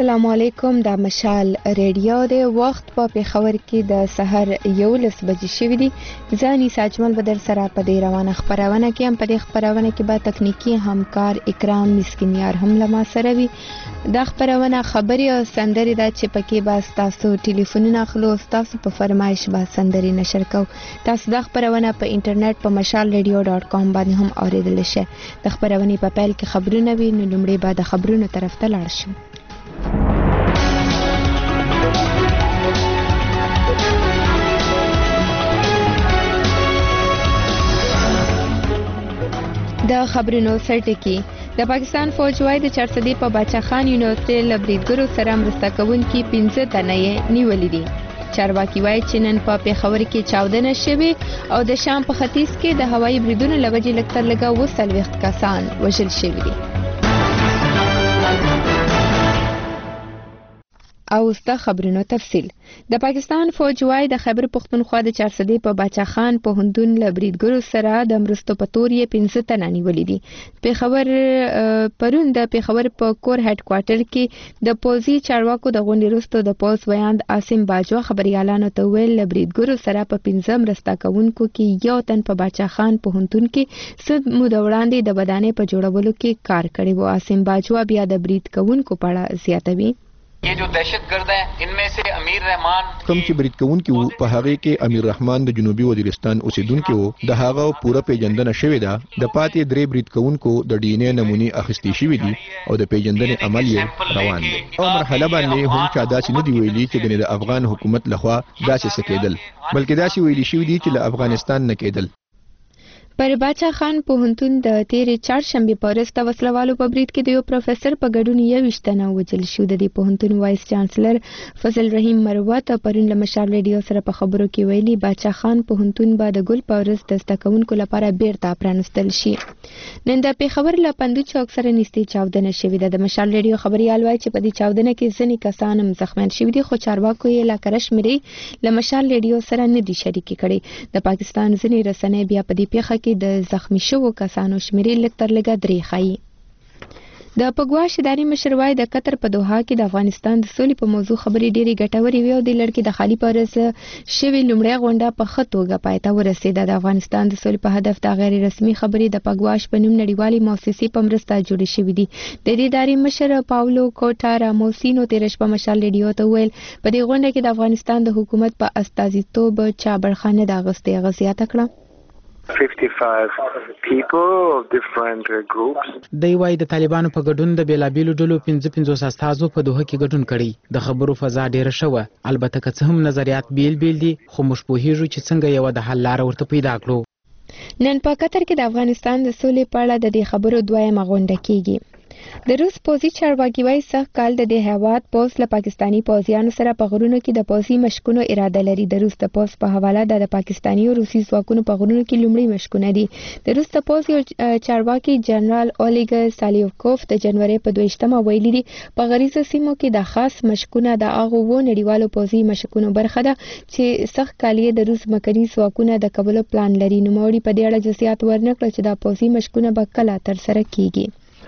السلام علیکم. د مشال ریډیو د وخت په پیښور کې د سحر 11 بجې شوې دي. ځاني ساجمل بدر سره په دې روانه خبرونه کې هم په دې خبرونه کې به تکنیکی همکار اکرام مسکینیار هم لما سره وي. د خبرونه خبري او سندري د چې پکې به تاسو ټلیفونونه خلو تاسو په فرمایش به سندري نشر کو. تاسو د خبرونه په انټرنیټ په mashalradio.com باندې هم اوریدل شئ. د خبرونه په پیل کې خبرونه وي نو لومړی به د خبرونو طرف ته لاړ شو. د خبرونو سرټکی د پاکستان فوج وايي د چارسدي په باچا خان یونیورسيټي لبریدګرو سره مرسته کوونکي 15 تنه نیولې دي. چارواکي وايي چې نن په پیښور کې چاودنه شوې او د شام په ختیځ کې د هوایي بریدونو لوجې لکتر لګا وسل وخت کسان وژل شوي دي. او ستا خبرونو تفصیل. د پاکستان فوج وايي د خیبر پختونخوا د چارسدي په باچا خان په هندون لبریدګرو سره د مرستو په تور یې 15 تنه نیولې دي. پیښور پرون د پیښور په کور هډ کوارټر کې د پوزي چارواکو د غونډې وروسته د پوز ویاند عاصم باجوا خبريالانو ته ویل لبریدګرو سره په 15 مرسته کوونکو کې یو تن په باچا خان په هندون کې صد مود وړاندې د بدانې په جوړولو کې کار کړی و. عاصم باجوا بیا د برید کوونکو په اړه زیاتوي. ये जो दहशतगर्द हैं इनमें से अमीर रहमान कम چې برید کوونکی وو په هغه کې امیر رحمان د جنوبي وزیرستان اوسیدونکو وو. د هغه پوره پیژندنه شوې ده. د پاتې درې برید کوونکو د ډي ان اے نمونې اخیستې شوې دي او د پیژندنې عمل یې روان دی. او مرحله باندې هم چا داسې نه دی ویلي چې د افغان حکومت لخوا داسې سکیدل، بلکې داسې ویلي شوې دي چې له افغانستان نه کېدل. پر باچا خان په هنتون د تیرې چهارشنبه په ورځ د وسلوالو په برید کې د یو پروفیسور په ګډون 21 تنه وژل شو. د دې په هنتون وایس چانسلر فضل رحیم مروت پرون له مشال ریډیو سره په خبرو کې ویلي باچا خان په هنتون به د ګل په ورځ د استکونکو لپاره بیرته پرانستل شي. نن د پیښور له پندو چوک سره نږدې چاودنه شوې ده. د مشال ریډیو خبريال وایي چې په دې چاودنه کې ځینې کسان هم زخمیان شوي دي، خو چارواکو یې لا کرشمري له مشال ریډیو سره نه دي شریک کړي. د پاکستان ځینې رسنۍ بیا په دې پیښه کې د زخمی شوو کسانو شمیرې لکتر لګا درې ښایي. د پګواش اداري مشر وايي د قطر په دوحه کې د افغانستان د سولې په موضوع خبرې ډېری ګټورې وي او د لړکې د خالی پرز شوی لومړی غونډه په ښه توګه پای ته ورسېده. د افغانستان د سولې په هدف د غیر رسمي خبرې د پګواش په نوم نړیوالې مؤسسې په مرسته جوړې شوې دي. د دې اداري مشر پاولو کوټا راموسینو تیرش په مشال ریډیو ته ویل په دې غونډه کې د افغانستان د حکومت په استازیتوب چا برخه نه ده اخیستې. غزياته کړه 55 people of different groups. دی وايي د طالبانو په ګډون د بیلابیلو ډلو 55 استازو په دوه کې ګډون کړي. د خبرو فضا ډیره شوه. البته که څه هم نظریات بیل دي خو موږ پوهیږو چې څنګه یو د حل لار ورته پیدا کړو. نن په قطر کې د افغانستان د سولې په اړه د دې خبرو دویمه غونډه کیږي. د روس پوزي چارواکي وايي سخت کال د دې هیواد پوز له پاکستانی پوزیانو سره په غرونو کې د پوزي مشکونو اراده لري. د روس د پوز په حواله د پاکستانی او روسي ځواکونو په غرونو کې لومړی مشکونه دي. د روس د پوز چارواکي جنرال اولیګ سالیوکوف د جنوري په 22مه ویلي دي په غریزه سیمو کې د خاص مشکونه د هغه و نړیوالو پوزي مشکونو برخه ده چې سخت کالیه د روس مکني ځواکونه د کولو پلان لري. نو موري په دې اړه جزئیات ورنکړل چې د پوزي مشکونه به کله تر سره کیږي.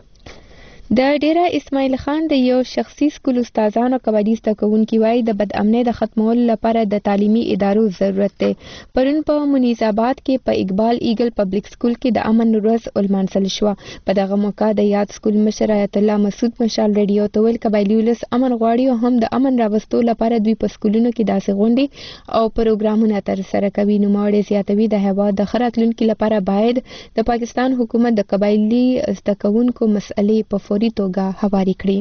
د ډیره اسماعیل خان د یو شخصي سکول استادانو کبډي ستکونکي وایي د بد امنۍ د ختمولو لپاره د تعلیمي ادارو ضرورت دی. پرون په منیز آباد کې په اقبال ایګل پبلک سکول کې د امن ورځ ولمانځل شوه. په دغه موقع د یاد سکول مشر آیت الله مسعود مشال ریډیو ته ویل قبایلی ولس امن غواړي او هم د امن راوستو لپاره دوی په سکولونو کې داسې غونډې او پروګرامونه ترسره کوي. نوموړی زیاتوي د هیواد د ښه راتلونکي لپاره باید د پاکستان حکومت د قبایلی ستکونکو مسئلې په فوري توګه هواري کړي.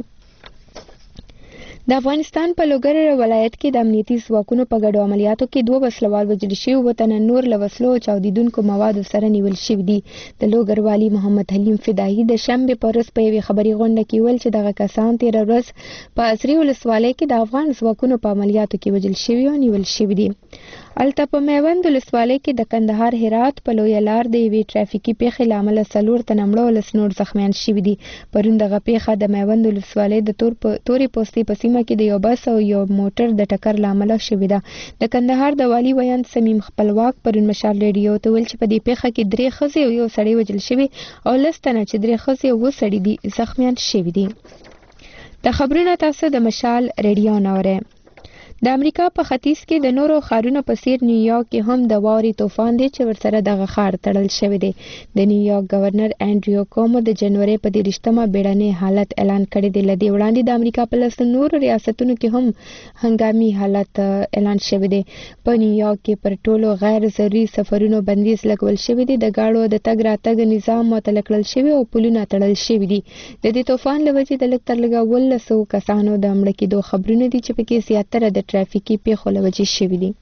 د افغانستان په لوګر ولایت کې د امنیتي ځواکونو په ګډو عملیاتو کې 2 وسلوال وژل شوي او تنه نور له وسلو او چاودیدونکو موادو سره نیول شوي دي. د لوګر والي محمد حلیم فدايي د شنبه په ورځ په یوې خبري غونډه کې ویل چې دغه کسان تیر ورځ په اسري ولسوالۍ کې د افغان ځواکونو په عملیاتو کې وژل شوي او نیول شوي دي. الته په میوند ولسوالۍ کې د کندهار هرات په لوی لار د یوې ټرافیکي پیښې لامل 4 تنه مړه او 10 نور زخمیان شوي دي. پرون دغه پیښه د میوند ولسوالۍ د تورې پوستې په سیمه کې د یو بس او یو موټر د ټکر لامل شوې ده. د کندهار د والی ویاند سمیم خپلواک پرون مشال ریډیو ته ویل چې په دې پیښه کې 3 ښځې او یو سړی وژل شوي او 10 تنه چې 3 ښځې او 2 سړي دي زخمیان شوي دي. د خبرونه تاسو د مشال ریډیو نوره. د امریکا په ختیځ کې د نورو ښارونو په څیر نیویارک کې هم د واوري طوفان دی چې ورسره دغه ښار تړل شوی دی. د نیویارک گورنر انډریو کومو د جنوري په 30مه بیړنی حالت اعلان کړی دی. لدی وړاندې د امریکا په لس نورو ریاستونو کې هم هنګامي حالت اعلان شوی دی. په نیویارک کې پر ټولو غیر ضروري سفرونو بندیز لګول شوی دی. د گاډو د تګ راتګ نظام معطل کړل شوی او پلونه تړل شوی دي. د دې طوفان له وجې د لږ تر لږه 100 کسانو د مړه کېدو خبرونه دي چې پکې زیاتره د ट्रैफिकी پیښو له وجې شوي دي.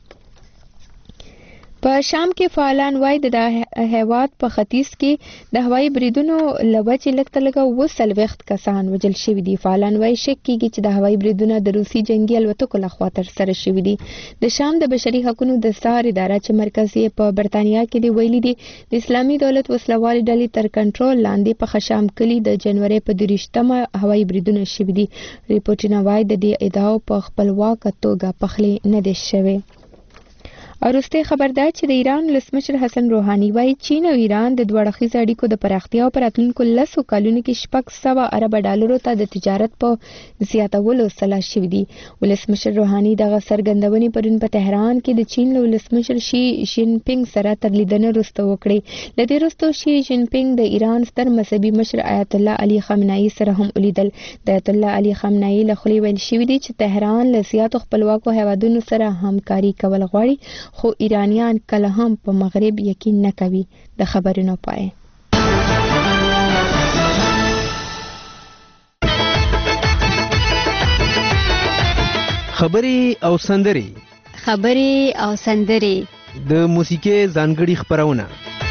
په شام کې فعالان وایي د هیواد په ختیځ کې د هوایي بریدونو له وجې لږ تر لږه 40 کسان وژل شوي دي. فعالان وایي شک کېږي چې د هوایي بریدونه د روسي جنگي الوتکو لخوا ترسره شوي دي. د شام د بشري حقوقو د سار اداره چې مرکز یې په برتانیا کې دی ویلي دي د اسلامي دولت وسلوالې ډلې تر کنټرول لاندې په خشام کلی د جنوري په 30مه هوایي بریدونه شوي دي. ریپورټونه وایي د دې ادعاو په خپلواکه توګه پخلی نه دي شوي. او وروسته خبر ده چې د ایران ولسمشر حسن روحاني وایي چین او ایران د دوه اړخیزو اړیکو د پراختیا او راتلونکو 10 کلونو کې $600 ارب ډالرو ته د تجارت په زیاتولو سلاح شوي دي. ولسمشر روحاني دغه څرګندونې پرون په تهران کې د چین له ولسمشر شي جین پینګ سره تر لیدنې وروسته وکړې. له دې وروسته شي جین پینګ د ایران ستر مذهبي مشر آیت الله علي خامنه‌ای سره هم ولیدل. د آیت الله علي خامنه‌ای له خولې ویل شوي دي چې تهران له زیاتو خپلواکو هیوادونو سره همکاري کول غواړي خو ایرانیان کله هم په مغرب یقین نه کوي. د خبرونو پای. خبري او سندري د موسیقي ځانګړي خبرونه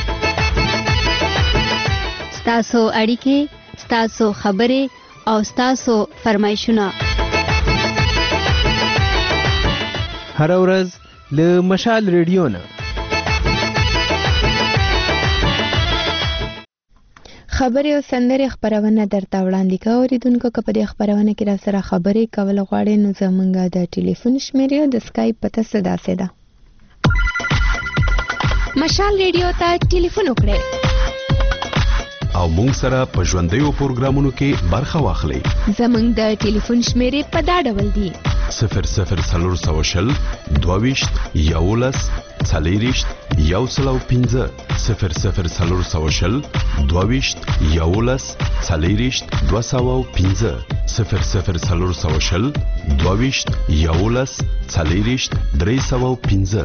ستاسو اړیکې ستاسو خبري او ستاسو فرمایشونه هر ورځ له مشال ریډیو نه. خبرې او سندرې خبرونه درته وړاندې کوو. اوریدونکو که په دې خبرونه کې را سره خبرې کول غواړئ نو زموږ د ټلیفون شمیرې او د اسکایپ پته داسې ده. مشال ریډیو ته ټلیفون وکړئ او مونږ سره په ژوندیو پروګرامونو کې برخه واخلئ. زموږ د ټلیفون شمیرې په دا ډول دي: 00 22 11 40 105 00 22 11 40 205 00 22 11 40 305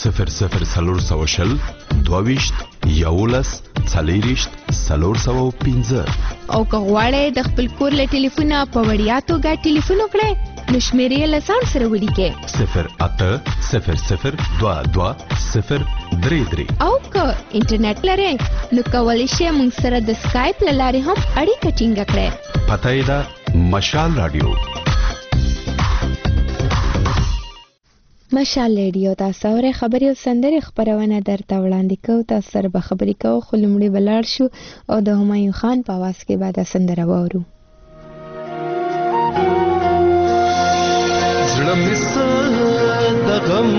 00 22 11 40 305. او که غواړئ د خپل کور له ټلیفونه په وړیا توګه ټلیفون وکړئ نو شمیرې له ځان سره ولیکئ 0800 22 033. او که انټرنیټ لرئ نو کولی شئ موږ سره د اسکایپ له لارې هم اړیکه ټینګه کړئ. پته یې ده مشال رادیو. مشال ریډیو تاسو اورئ. خبرې او سندرې خبرونه درته وړاندې کوو. تاسو سره به خبرې کوو خو لومړی به لاړ شو او د همایون خان په اواز کې به دا سندره واورو. زړه مې د غم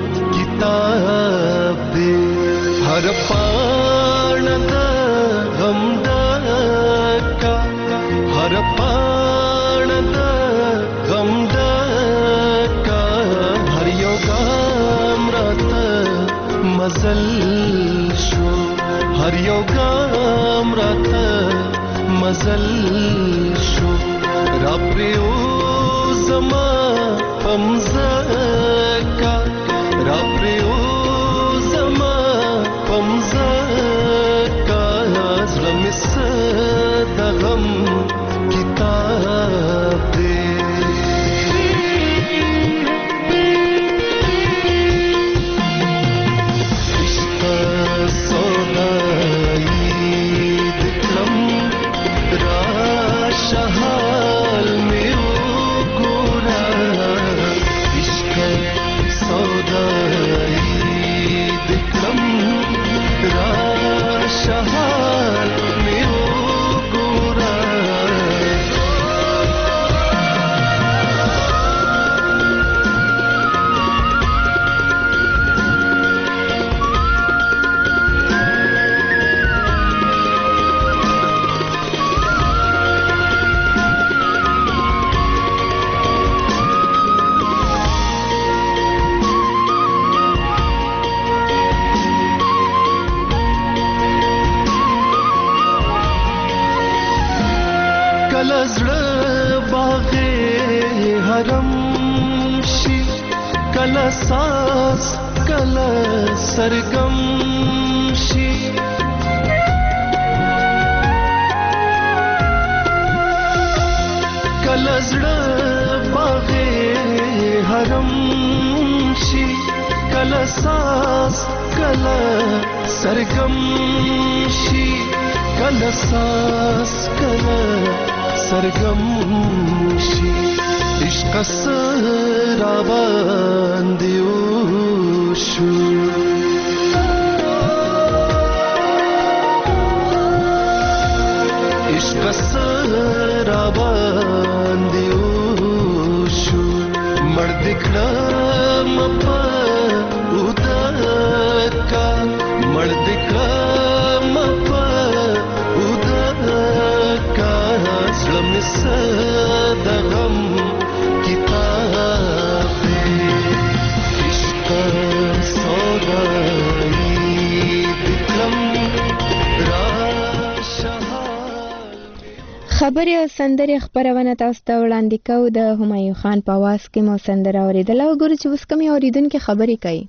کتاب دی هر پاڼه د غم ډکه هر پاڼه د غم ډکه هر یو ګام راته مزل شو هر یو ګام راته مزل شو را پریوزما پمزکا را پریوزما پمزکا زړه مې د غم کتاب دی عشق سودایي د کلم راشه حال مې وګوره عشق نرم شي کله ساز کله سرګم شي کله زړه باغې حرم شي کله ساز کله سرګم شي کله ساز کله سرګم شي عشق سر باندې وشو عشق سر باندې وشو مرد کړم په ودکا مرد کړم په ودکا زلم صدغم کتاب عشق سودای دکم خبري او سندري خبرونه تاسو ته وړاندې کوو د همایون خان په आवाज کې مو سندره اوریدل او ګورو چې اوس کومې اوریدونکو خبري کوي.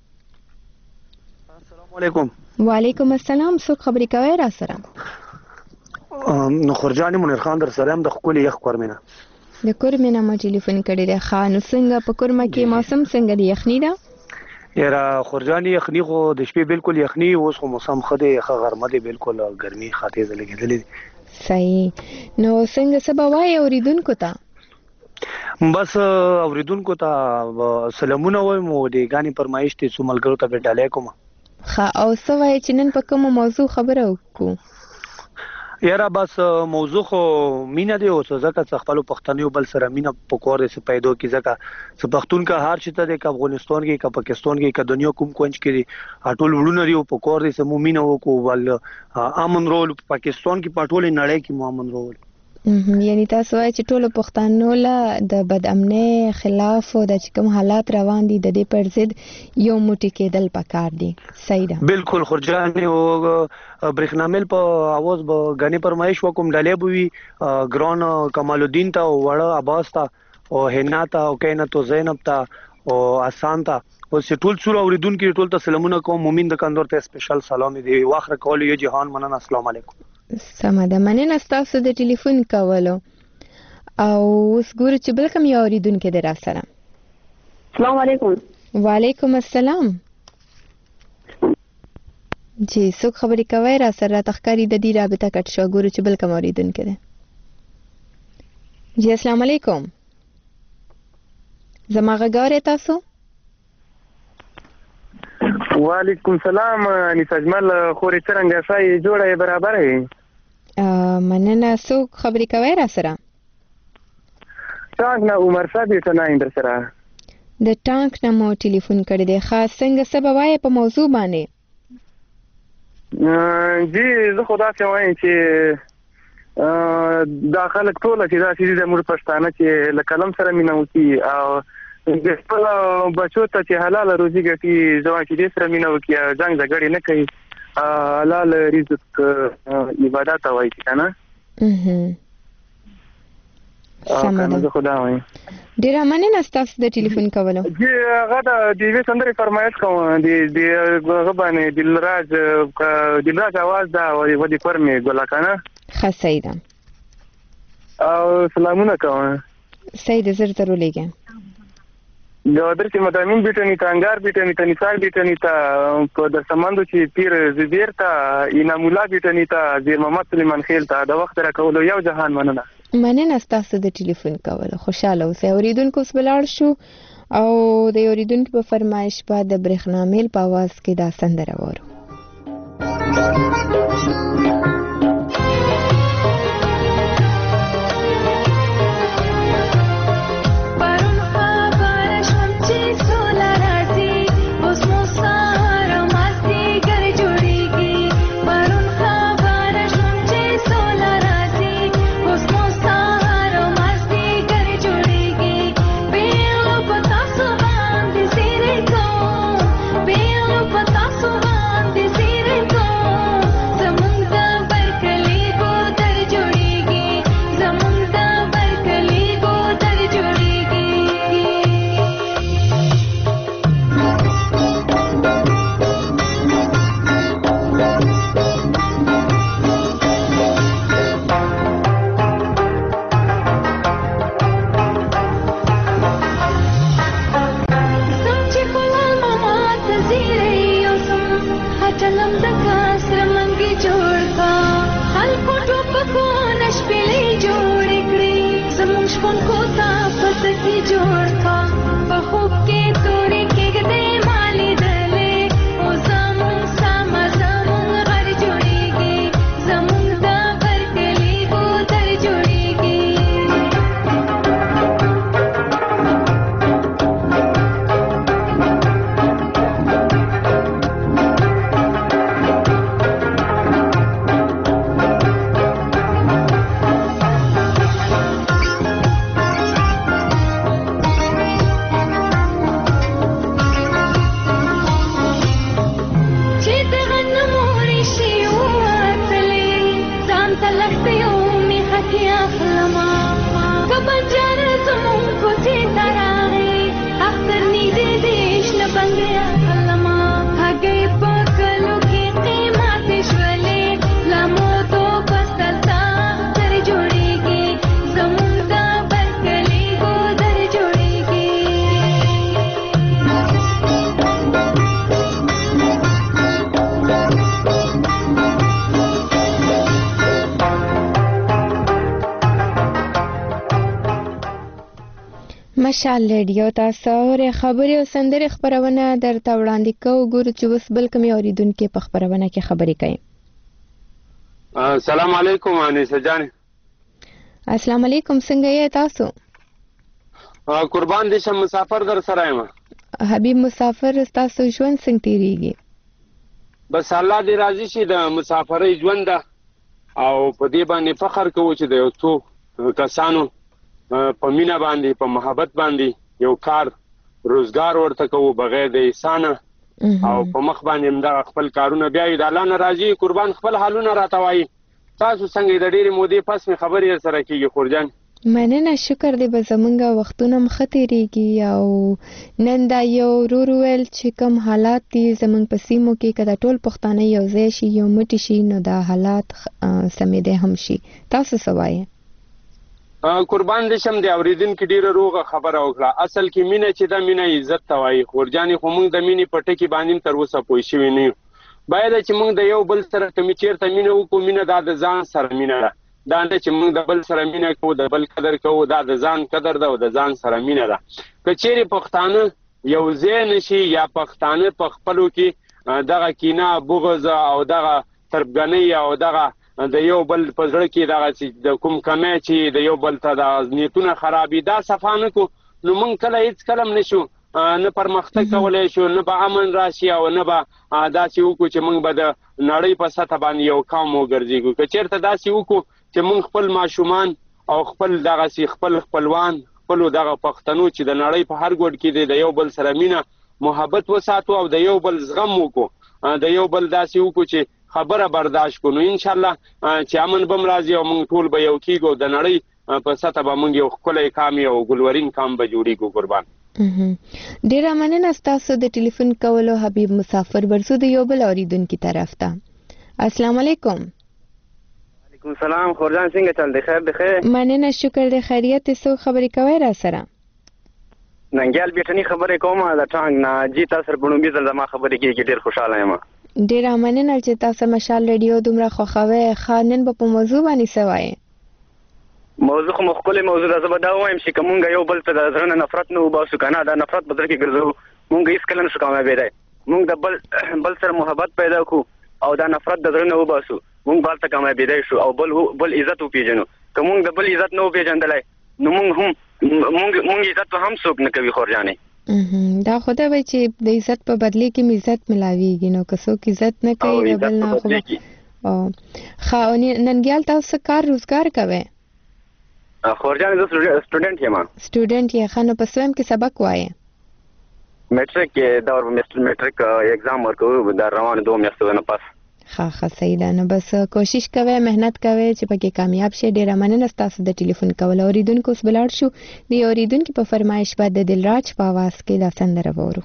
السلام علیکم. وعلیکم السلام. څوک خبري کوي را سره؟ نو خرجانی منیر خان در سره هم د خپل یخ کورمنه د کورمنه ما ټلیفون کړی دی. خان څنګه په کورمه کې موسم څنګه دی؟ یخنی ده؟ یاره خرجانی یخنی خو د شپې بالکل یخنی، اوس خو موسم خده یخه غرمه دی، بالکل ګرمي خاطر لګیدلې. صحیح. نو څنګه سبا وای اوریدونکو ته؟ بس اوریدونکو ته سلامونه وایم او د غاني پرمایش ته څو ملګرو ته ډالې کوم. ښه، او څه وای چې نن په کوم موضوع خبره وکړو؟ یاره بس موضوع خو مینا دی، او ځکه خپل پښتنو بل سره مینا پکور دې پیدا کی، ځکه چې پښتون کا هر چیته د افغانستان کې کا پاکستان کې کا دنیا کوم کوچ کې ټول وړونه لري او پکور دې سمو مینا وکړو ول امن رول پاکستان کې پټول نړۍ کې امن رول. یعنی تاسو وایي چې ټول پښتنو له د بدامنۍ خلاف او د کوم حالات روان دي د دې پر ضد یو موټی کېدل پکار دي. صحیح ده. بالکل خرجانی او برخنامل په आवाज به غنی پرمایش وکم ډالې بوي ګران کمال الدین ته او وړ عباس ته او هنا ته او کینه تو زینب ته او آسان ته او ټول څور اوریدونکو ټول ته سلامونه کوم. مومن د کندور ته سپیشل سلام دی واخره کول یو جهان مننه. السلام علیکم. سمه ده، مننه ستاسو د ټلیفون کولو. او اوس ګورو چې بل کوم یو اوریدونکو دی را سره. السلام علیکم. وعلیکم السلام. جی څوک خبرې کوي را سره؟ تخکاری د دې رابطه کټ شو. ګورو چې بل کوم اوریدونکو دی. جی السلام علیکم. زما غږ تاسو؟ وعلیکم السلام. نسجمل خوري څنګه شای جوړه برابر هي؟ مننه. څوک خبرې کوي را سره؟ ټانک نه عمر صاحب ته نه اندر سره. د ټانک نه مو ټلیفون کړی دی. خاص څنګه سبا وای په موضوع باندې؟ جی زه خدا ته وایم چې داخله ټول چې دا چې د مور پښتانه چې لکلم سره مينو کی او د خپل بچو ته چې حلال روزي ګټي ځوان چې دې سره مينو کی ځنګ زګړې نه کوي حلال رزق عبادت وایي کنه. سمه خدا وایم. ډیر مننه تاسو د ټلیفون کولو. جی هغه د دې سندري فرمایش کوم د غبانې دلراج आवाज دا ودی فرمې ګولا کنه. صحیح ده. او سلامونه کوم. صحیح ده، زر ضرور لګم. د درته مدامین بیٹنی تانګار بیٹنی ته نثار بیٹنی ته په د سمندو چې پیر زبیر ته انعام الله بیٹنی ته زیر محمد سلیمان خیل ته د وخت را کولو یو جهان مننه. مننه تاسو د ټلیفون کولو. خوشاله اوسئ. اوریدونکو اوس بلاړ شو او د اوریدونکو په فرمایش بعد د برخنامل په आवाज کې دا سندره وورو. Pata so van de sire ko مشال ریډیو تاسو اورئ خبري او سندري خبرونه درته وړاندې کوو. ګورو چې اوس بل کومې اوریدونکو په خبرونه کې خبرې کوي. السلام علیکم انیسه جان. السلام علیکم، څنګه یې تاسو؟ قربان دې شم، مسافر در سره یم. حبیب مسافر، تاسو ژوند څنګه تیریږي؟ بس الله دې راضي شي. د مسافرۍ ژوند ده او په دې باندې فخر کوو چې د یو څو کسانو په مینا باندې په محبت باندې یو کار روزګار ورته کوو بغیر د احسان او په مخ باندې دا خپل کارونه بیا د الله ناراضي قربان خپل حالونه راتوي. تاسو څنګه د ډېرې مودې پس می خبرې سره کیږي خورجان؟ مننه، شکر دې به زمونږه وختونه مختېریږي او نن دا یو ویل چې کوم حالات دي زمونږ په سیمو کې کله ټول پښتانه یو ځای شي یو مټي شي نو دا حالات سمېده هم شي. تاسو څه وایي؟ قربان دې شم د اوریدونکو ډیره روغه خبره وکړه. اصل کې مینه چې دا مینه عزت ته وایي خورجانې، خو موږ د مینې په ټکي باندې تر اوسه پوه شوي نه یو. باید چې موږ د یو بل سره کومې چیرته مینه وکړو، مینه دا د ځان سره مینه ده، دا نه چې موږ د بل سره مینه کوو د بل قدر کوو، دا د ځان قدر ده او د ځان سره مینه ده. که چیرې پښتانه یو ځای نشي یا پښتانه په خپلو کې دغه کینه بغض او دغه تربګنۍ او دغه د یو بل په زړه کې دغه د کوم کمی چې د یو بل ته د نیتونه خرابي دا صفا نه کو نو موږ کله هیڅ کلم نشو نه پرمختګ کولای شو، نه به امن راشي او نه به داسې وکړو چې موږ به د نړۍ په سطح باندې یو قوم وګرځېږو. که چېرته داسې وکړو چې موږ خپل ماشومان او خپل دغسې خپل خپلوان خپلو دغه پښتنو چې د نړۍ په هر ګوټ کې د یو بل سره مینه محبت وساتو او د یو بل زغم وکړو، د یو بل داسې وکړو چې خبره برداشت کو، نو ان شاء الله چې امن بم راځي او موږ ټول به یو کیږو، د نړۍ په سطح به موږ یو ښکلی کام او ګلورین کام به جوړیږو. قربان ډیره مننه ستاسو د ټلیفون کولو حبیب مسافر. ورسو د یو بل اوریدونکو طرف ته. السلام علیکم. وعلیکم السلام. خورجان څنګه چل دی؟ خیر دی؟ خیر مننه، شکر دی. خیریت څو خبرې کوي را سره؟ ننګیال بیٹنی خبرې کوم د ټانګ نه جی تاسو په نوم بيزل ما خبرې کیږي، ډیر خوشاله یم. ډیر مننه چې تاسو مشال ریډیو دومره خوښوي. خانن په موضوع باندې سوای موضوع خو مخکله موضوع ده. زبر دا وایم چې کومه یو بل ته د ځرنه نفرت نه وباسو کنه، دا نفرت بدل کې ګرځو مونږ هیڅ کله نشو کامیابې دی. مونږ د بل سره محبت پیدا کو او دا نفرت د ځرنه وباسو مونږ بل ته کامیابې دی شو او بل عزت وپیژنو. کوم د بل عزت نه وپیژندلای نو مونږ عزت هم څوک نه کوي خورجانې. دا خدای وای چې د عزت په بدلی کې عزت ملاويږي، نو که څوک عزت نه کوي بل نه خو ننګیال تاسو کار روزګار کوي؟ خورجان زه سټوډنټ یم. سټوډنټ یې خانو په سویم کې سبق وایي؟ میټریک کې دا میټریک ایگزام ورکوو دا روان 2 میاشتو نه پس. ښه صحیح ده. نو بس کوشش کوئ، مهنت کوئ چې پکې کامیاب شئ. ډیره مننه ستاسو د ټلیفون کول. اوریدونکو اوس بلاړ شو د اوریدونکو په فرمایش بعد د دلراج په आवाज کې دا سندره وورو.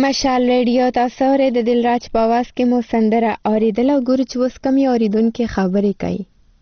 مشال ریډیو تاسو اورئ د دلراج په आवाज کې مو سندره اوریدل او ګورو چې اوس کومې اوریدونکو خبرې کوي.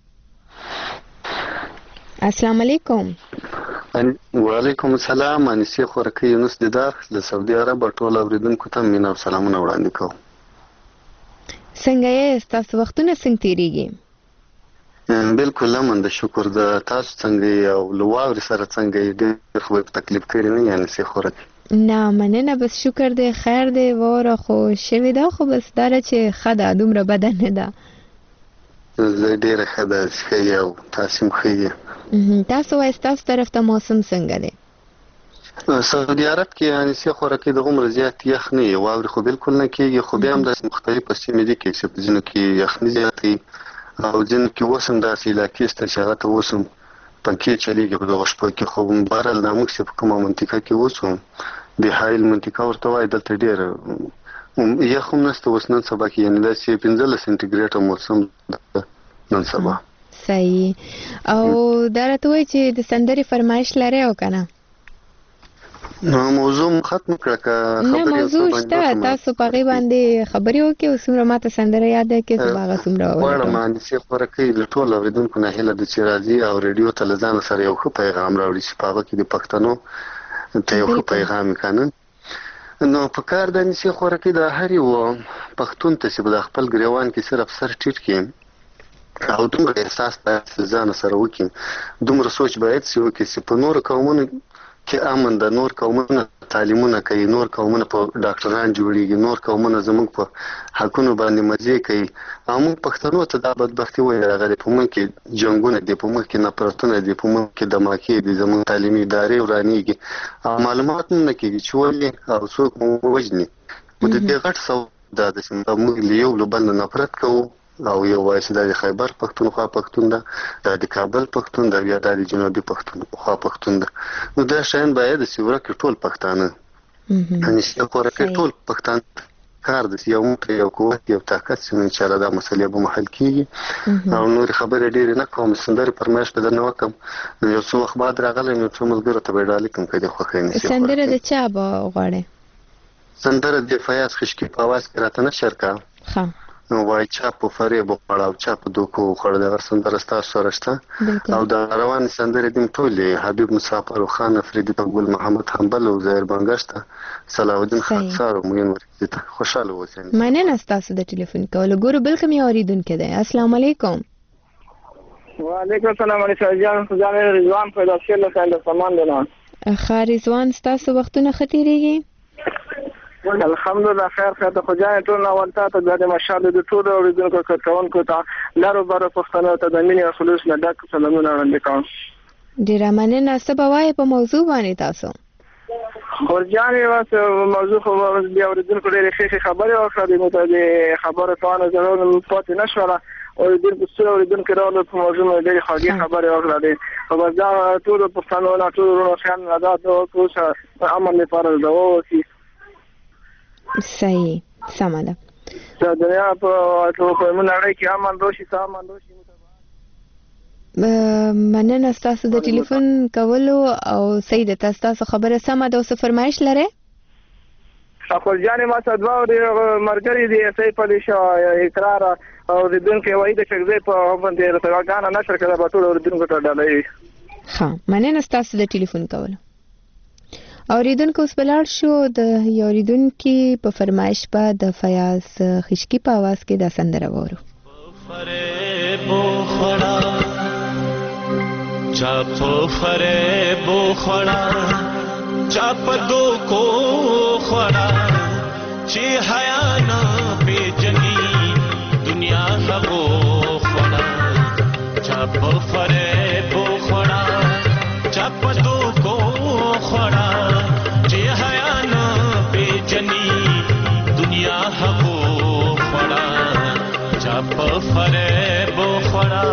السلام علیکم. وعلیکم السلام. انیسه خورکی یونس دیدار له سعودي عرب ټول اوریدونکو ته مینا او سلامونه وړاندې کوم. څنګه یې تاسو وختونه څنګه تیریږي؟ بالکل لمن د شکر د تاسو څنګه او لواور سره څنګه ډېر خو تکلیف کړی نه یعنی سه خورکی نه مننه بس شکر دی خیر دی وره خو شوی دا خو بس داره چې خدا دومره بدن نه ده زه ډېر خدا شي او تاسو مخې تاسو وایي تاسو طرف ته موسم څنګه دی؟ سعودي عرب کې یعنی سه خورکی د عمر زیات یخ نه واور خو بالکل نه کېږي خو بیا هم د مختلف سیمې دي کې چې په ځینو کې یخني زیاتې او ځینو کې وسم داسې علاقې ست چې هغه ته وسم پنکې چلیږي په دغه شپه کې خو بهرحال ناموږ چې په کومه منطقه کې وسو د حایل منطقه ورته وایي دلته ډېر یخ هم نشته اوس نن سبا کې یعنې داسې 15 سنټیګریډ موسم نن سبا. صحیح. او دا راته وایي چې د سندرې فرمایش لرئ او که نه؟ موضوع ختم کړه که نه موضوع شته تاسو په هغې باندې خبرې وکړئ او څومره ماته سندره یاد ده کې زه به هغه څومره غواړم انیسې خورکۍ د ټولو اورېدونکو نه هیله ده چې راځي او ریډیو ته له ځانه سره یو ښه پیغام راوړي چې په هغه کې د پښتنو ته یو ښه پیغام وي که نه نو په کار د انیسې خورکۍ د هر یو پښتون ته چې به د خپل ګریوان کې صرف سر ټیټ کړي او دومره احساس باید ځانه سره وکړي دومره سوچ باید چې وکړي چې په نورو قومونو کې امن د نور قومونه تعلیمونه کوي نور قومونه په ډاکټران جوړیږي نور قومونه زموږ په حقونو باندې مزې کوي او موږ پښتنو ته دا بدبختي وایي راغلې په موږ کې جنګونه دي په موږ کې نفرتونه دي په موږ کې دماکې دي زموږ تعلیمي ادارې ورانېږي او معلومات نه کېږي چې ولې او څوک مو وژني نو د دې غټ سبب دا ده چې موږ له یو له بل نه نفرت کوو او یو وایي چې دا د خیبر پښتونخوا پښتون ده دا د کابل پښتون ده یا دا د جنوبي پښتونخوا پښتون ده نو دا شیان باید چې ورکړي ټول پښتانه انیسې خورکۍ ټول پښتانه کار ده چې یو موټی یو قوت یو طاقت چې انشاءالله دا مسلې به محل کېږي او نورې خبرې ډېرې نه کوم سندرې فرمایش به درنه وکړم یو څو وخت بعد راغلی نو څو ملګرو ته به یې ډالۍ کړم که دې خوښوي انیسې سندره د چا به غواړې؟ سندره د فیاض خشکي په اواز کې راته نشر کا وای چا په فریب وخوړه او چا په دوکو وخوړه دغه سندره ستاسو سره شته او د روانې سندرې دې ټولې حبیب مسافر خان افریدي ته ګل محمد حنبل او زهیر بنګش ته صلاح الدین خاکسار او معین ورکزي ته خوشحاله اوسئ. مننه ستاسو د ټلیفون کولو. ګورو بل کوم یو اورېدونکی دی. السلام علیکم. وعلیکم السلام علیکم جان رضوان پیدا شوی له سامان دی نه ښه رضوان ستاسو وختونه ښه تېرېږي؟ الحمدلله خیر خیر ته خو جانې ټول اولتا ته د مشال د ټولو اورېدونکو کارکوونکو ته لارو بارو پښتنو ته د مینې او خلوص نه ډک سلامونه وړاندې کوم. ډېره مننه. څه به وایې په موضوع باندې تاسو؟ خورجانې واسه موضوع خو بیا اورېدونکو ډېرې ښې خبرې وکړې نو ته د خبرو توانه ضرور پاتې نه شوله اورېدونکو څو اورېدونکي راغلل په موضوع باندې ډېرې خوږې خبرې وکړې خو بس دا ټولو پښتنو نه ټولو وروڼو خیال نه دا دعا وکړو چې امن لپاره دعا وکړي. صحیح سمه ده. د دنیا په نړۍ کې امن راشي سامان راشي. مننه ستاسو د ټلیفون کولو او صحیح ده تاسو خبره سمه ده. اوس فرمایش لرئ؟ خورجانې ما ته دوه ملګري دي سیف علي شاه اقرار اورېدونکی وایي د شکزۍ په باندې رتګاګانه نشر کړه به ټول اورېدونکو ته ډالۍ. ښه مننه ستاسو د ټلیفون کولو. اوریدونکو اوس بلاړ شو د یو اوریدونکي په فرمایش به د فیاض خشکي په आवाज کې دا سندره وورو. فریب خوړه چا په فریب خوړه چا په دوکو خوړه چې حیا نه پیژني دنیا هغو خوړه چا په فریب خوړه چا په دوکو خوړه دنیا هغو خوړه چا په فریب خوړه.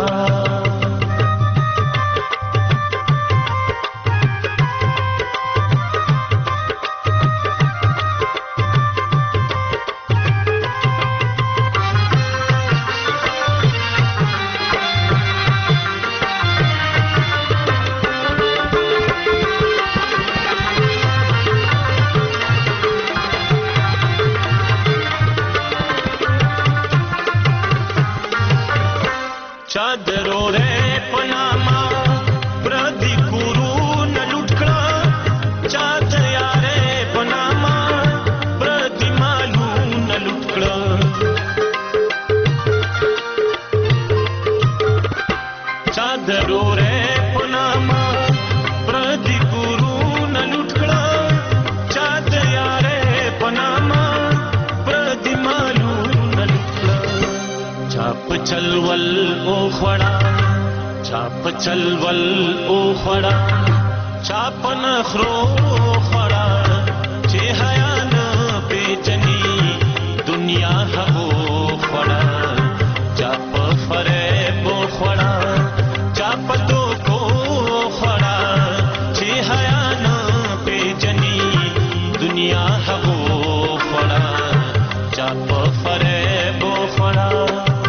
درورې پناما پردي ګورونه لوټ کړه چا د یارې پناما پردي مالونه لوټ کړه چا په چلول او خوړه چا په چلول او خوړه چا په نخرو خوړه چې حیا نه پیژني دنیا هغو خوړه چا په فریب خوړه چا په دوکو خوړه چې حیا نه پیژني دنیا هغو خوړه چا په فریب خوړه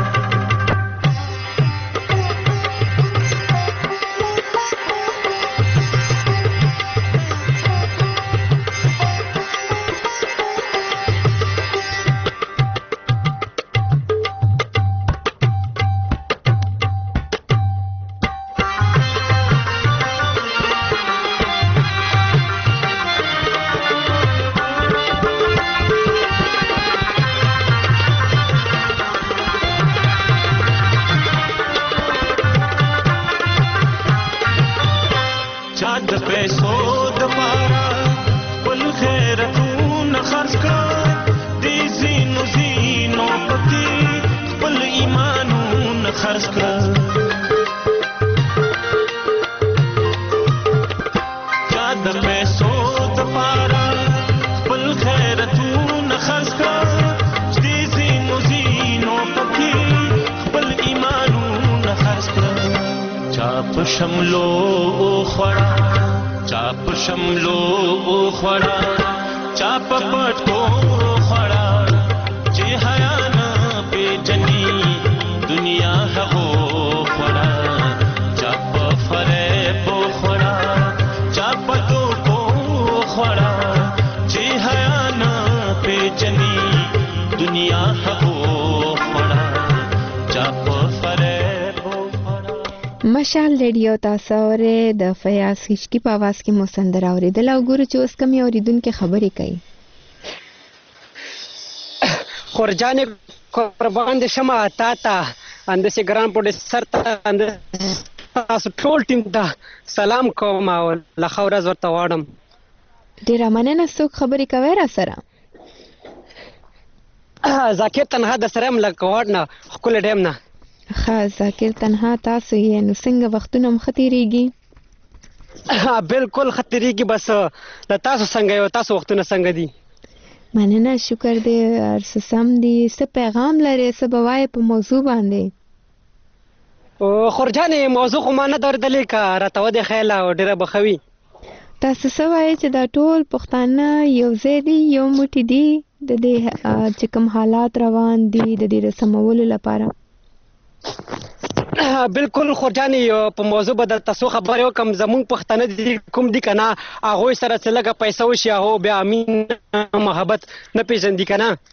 شملو خوړه چاپ شملو خوړه چاپ پټو خوړه چې حیا نه پیژني دنیا هغو خوړه چاپ فریب خوړه چاپ دوکو خوړه چې حیا نه پیژني دنیا هغو خوړه چاپ مشال ریډیو تاسو اورئ د فیاض خشکی په आवाज کې مسندر اوریدل او ګورو چې اوس کوم اوریدونکو خبرې کوي. خورجان قربان دې شمه تا اندسه ګران پروډوسر ته تاسو ټول ټیم ته سلام کوم او لخوا ورځ ورته واړم. ډیره مننه. څوک خبرې کوي را سره؟ ذاکر تنها د سره ملک واړنه خپل ډیم نه. ذاکر تنها تاسو یې نو څنګه وختونه مختیریږي؟ بالکل خطرېږي. بس د تاسو څنګه یو تاسو وختونه څنګه دي؟ مننه شکر دی ارس سم دی. څه پیغام لري څه به وایې په موضوع باندې؟ خورجانې موضوع خو ما نه درېدلې که راته ودې خیال او ډېره بخوي. تاسو څه وایئ چې دا ټول پښتانه یو ځای دي یو موټی دي د دې چې کوم حالات روان دي د دې د سمولو لپاره؟ بالکل خورجانې په موضوع به درته څو خبرې وکړم. زمونږ پښتانه دي کوم دي که نه هغوی سره څه لږه پیسه وشي هغو بیا مین محبت نه پېژندي که نه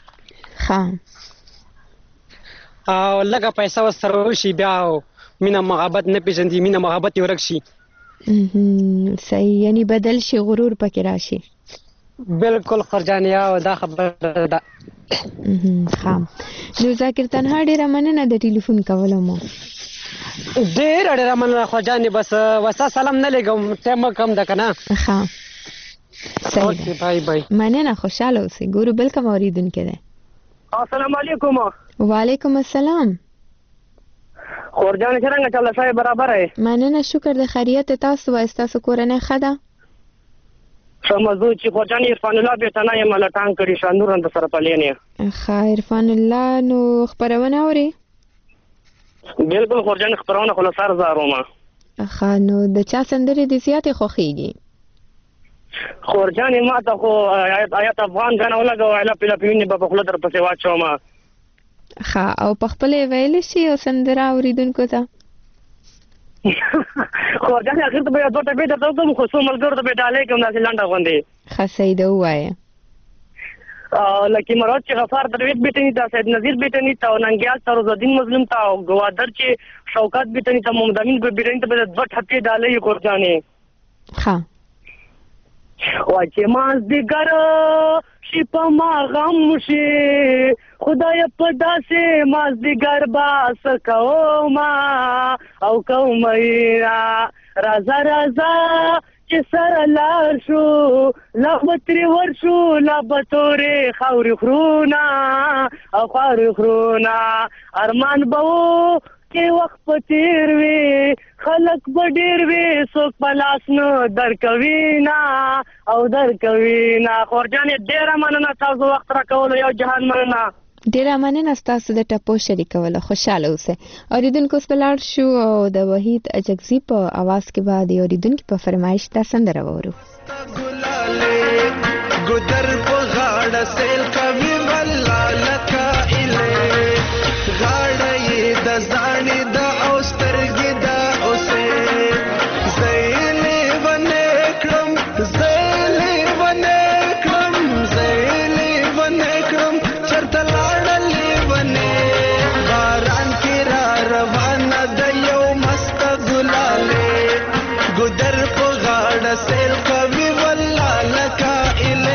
او لږه پیسه ورسره وشي بیا مینه محبت نه پېژندي مینه محبت یې ورک شي. صحیح یعنی بدل شي غرور پکې راشي. بالکل خورجانې او دا خبره ده. نو ذاکر تنها ډیره مننه د ټلیفون کولو مو. ډیره مننه خورجانې. بس وسه سلام نه لګم ټایم کم ده که نه؟ صحیح بای بای. مننه خوشحاله اوسئ. ګورو بل کوم اورېدونکی دی. السلام علیکم. وعلیکم السلام. خورجانې څرنګه چل صاحب برابر یې؟ مننه شکر د خیریت. تاسو وایئ ستاسو کورنۍ ښه ده؟ سمزو چې خورجان عرفان الله بیتنه یې ملټان کړي شاندور اند سره پلینې. عرفان الله نو خبرونه اوري؟ بالکل خورجان خبرونه خو له سر زارومه. نو د چا سندرې دې زیاتې خوښیږي؟ خورجان ما ته خو آیت افغان غنه ولګو اله پیله پیونی په خپل در پسې واچوم. او په خپل ویل شي او سندره اوریدونکو ته خورجان اخر ته به دوه ټپې درته وکړم خو څو ملګرو ته به ډالۍ کوم داسې لنډه غوندې. ښه صحیح ده ووایه. لکه مراد چې غفار درویش بیٹنی تا سید نظیر بیٹنی تا ننګیال سروزالدین مظلوم تا او گوادر چې شوکت بیٹنی تا محمد امین بیٹنی ته به دوه ټپې ډالۍ خورجانې. وا چې مازدیګر شي په ما غم شي خدای په داسې مازدیګر به څه کومه او کومه راځه راځه چې سره لاړ شو لا به ترې ورشو لا به تورې خاورې خرونه او خاورې خرونه ارمان به و چې وخت په تېر وي خلک به ډېر وي څوک په لاس نه درکوي نه او درکوي نه خورجانې ډېره مننه تاسو وخت راکولو یو جهان مننه ډیره مننه ستاسو د ټاپو شریکولو خوشاله اوسئ اوریدونکو اوس په لاړ شو او د وحید اجگزي په اواز کې به د اوریدونکو په فرمایش دا سندره واورو ګودر په غاړه سیل کوي والله لکه اله غاړه یې د ځانې د او سترګې د اوسه زېلې ونه کړم زېلې ونه کړم زېلې ونه کړم چرته لاړلې ونه باران کې را روانه د یو مست ګلاله ګودر په غاړه سیل کوي والله لکه اله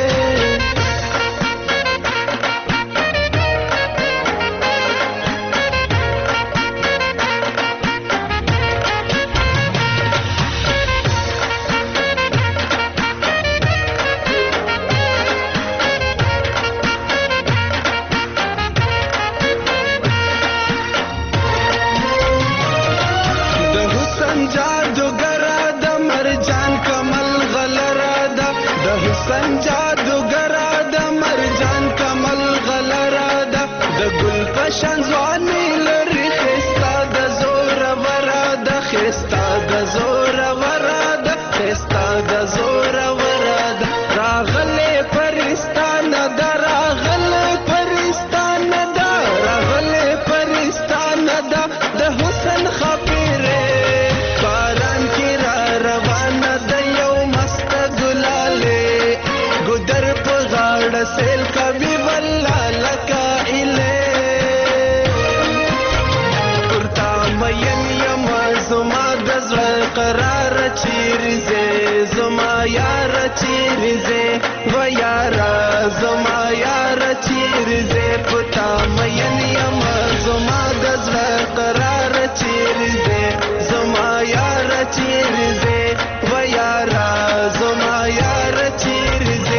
شان ځواني لري خستا د زور وراده خستا د زور وراده خستا د زور وراده راغله پرستان د راغله پرستان د راغله پرستان د حسن خبره باران کې را روانه د یو مست ګلاله ګودر په غاړه سیل کوي والله لکه اله قرار چیرزه زما یار چیرزه و یارا زما یار چیرزه پتا مین یم زما دزل قرار چیرزه زما یار چیرزه و یارا زما یار چیرزه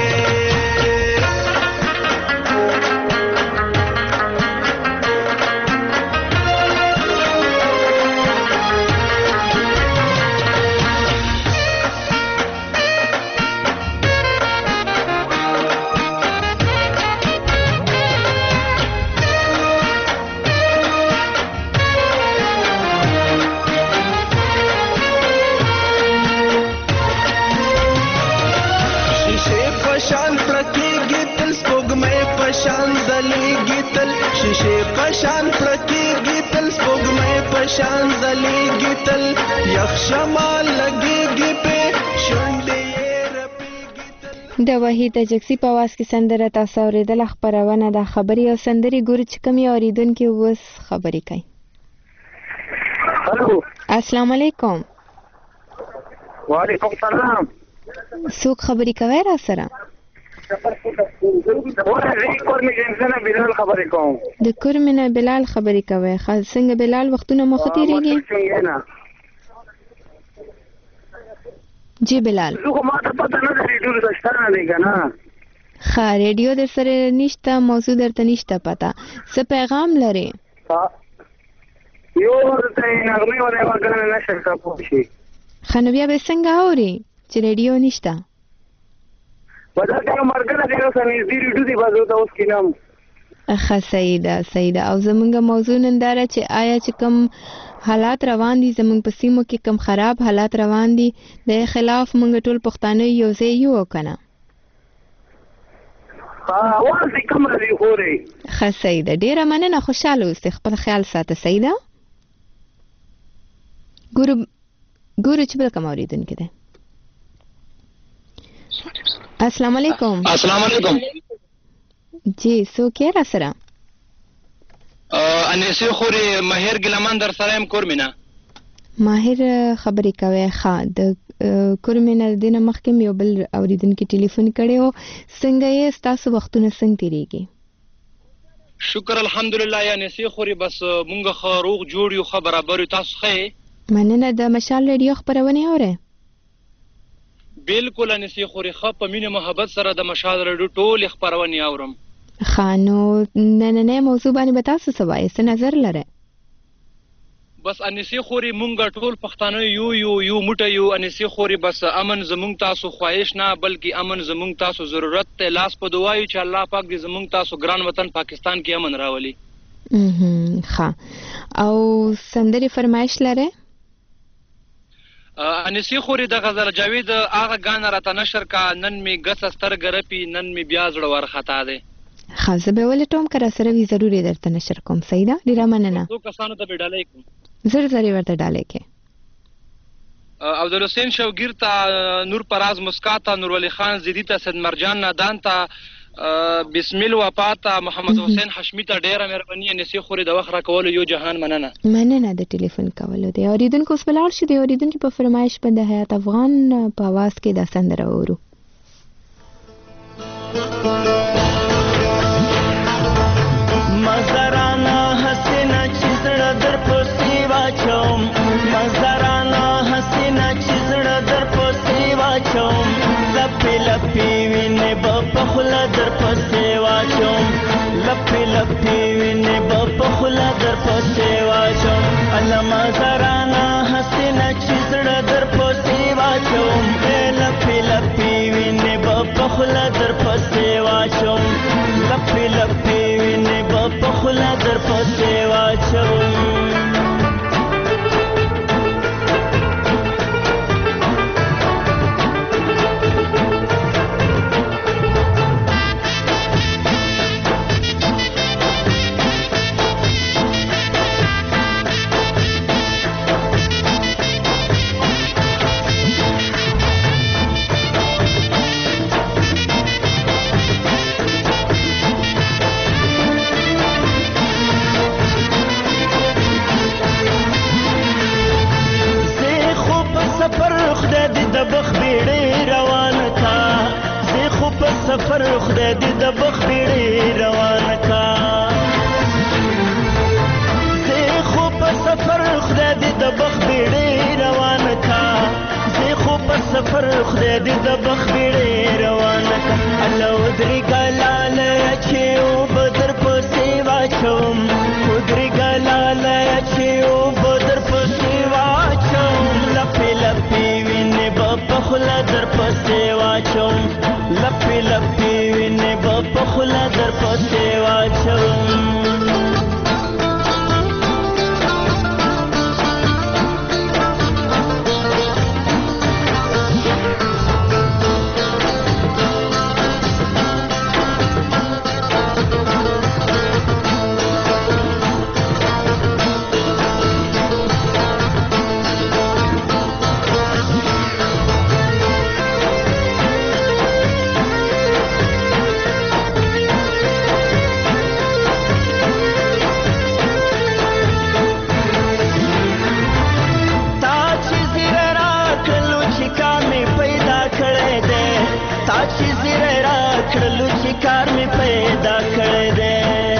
شیشه پشان پرکیږي تل سپوږمۍ پشان ځلېږي تل یخ شمال لګېږي په شونډې د وحید اجگزي په اواز کې سندره تاسو اورېدله خپرونه د خبري او سندري ګورو چې کومې اوریدونکي اوس خبرې کوي الو السلام علیکم وعلیکم السلام څوک خبرې کوي را سره د کورمنه بلال خبرې کوي څنګه بلال وختونه مخ تیریږي جی بلال ها ریډیو در سره نشته موضوع درته نشته پتا څه پیغام لري یو ورته نغمه ولا وګڼل نشه کوشي خنو بیا به څنګه اوري چې ریډیو نشته ودا څنګه مرګره دی نو سمې دې ریډیو دی بازو ته اوس کینم اخا سیده او زمونږ موضوع ننداره چې آیا چې کوم حالات روان دي زمونږ په سیمو کې کوم خراب حالات روان دي د خلاف مونږ ټول پښتانه یو ځای یو کنه اول دې کوم راځي خوري ښه سیده ډیره مننه خوشاله اوسئ خپل خیال ساته سیده ګورو چې بل کوم اوریدونکي ده السلام علیکم السلام علیکم جی سو کې را سره انیسی خوري مهر ګلمان در سره هم کور مینا ماهر خبرې کوي ښه د کورمې نه دینه مخکې یو بل اوریدونکو ټلیفون کړي او څنګه یې تاسو وختونه څنګه تیریږي؟ شکر الحمدلله یعنی سی خوري بس مونږ خو روغ جوړ یو خبر برابر تاسو خې مننه د مشال ریډیو خبرونه اورئ بالکل ان سی خوري خو په مینه محبت سره د مشال ریډیو ټول خبرونه اورم خانو نن موضوع باندې تاسو څه وایي څه نظر لرئ؟ بس انسی خوري مونږ ټول پښتانه یو موټه یو انسی خوري بس امن زمونږ تاسو خواهش نه بلکې امن زمونږ تاسو ضرورت ته لاس په دعایو چې الله پاک دې زمونږ تاسو ګران وطن پاکستان کې امن راولي. ښه او سندري فرمایش لرئ؟ انسی خوري د غزل جاوید هغه غان راته نشر کا نن می غس سترګ رپی نن می بیا زړه ورختا ده. خاصه به ولټوم کرا سره وی ضروري درته نشر کوم سیدا ډیره مننه. تو کسانو ته ډالۍ کوم. زر ورته ډالۍ کې. عبد الحسین شوګیر ته نور پراز مسکاتا نور ولی خان زیدی ته سید مرجان نادان ته بسم الله وفاتا محمد حسین حشمی ته ډیره مهرباني نسی خوري د وخت را کول یو جهان مننه د ټلیفون کولو دی اوریدونکو اوس بلار شو دی اوریدونکو په فرمایش باندې حیات افغان په आवाज کې د سندره اورو مزرانا حسینا چیزړه در پوسی واچوم مزرانا حسینا چیزړه در پوسی واچوم لپی لپی وینه په خلا در پوسی واچوم لپی لپی وینه په خلا در پوسی واچوم الله مزرانا حسینا چیزړه در پوسی واچوم لپی لپی وینه په خلا در پوسی واچوم لپی لپی وینه په خلا در پوسی واچوم سفر خدای دې د بخ بیړې روان کا زه خو په سفر خدای دې د بخ بیړې روان کا زه خو په سفر خدای دې د بخ بیړې روان کا الله ودري ګلاله چې او بدر په سیوا چوم ودري ګلاله چې او بدر په سیوا چوم لپی لپی وینه په خلا در په سیوا چوم لپی لپی وینه په خلا در پسې واچوم کار می پیدا کړی دی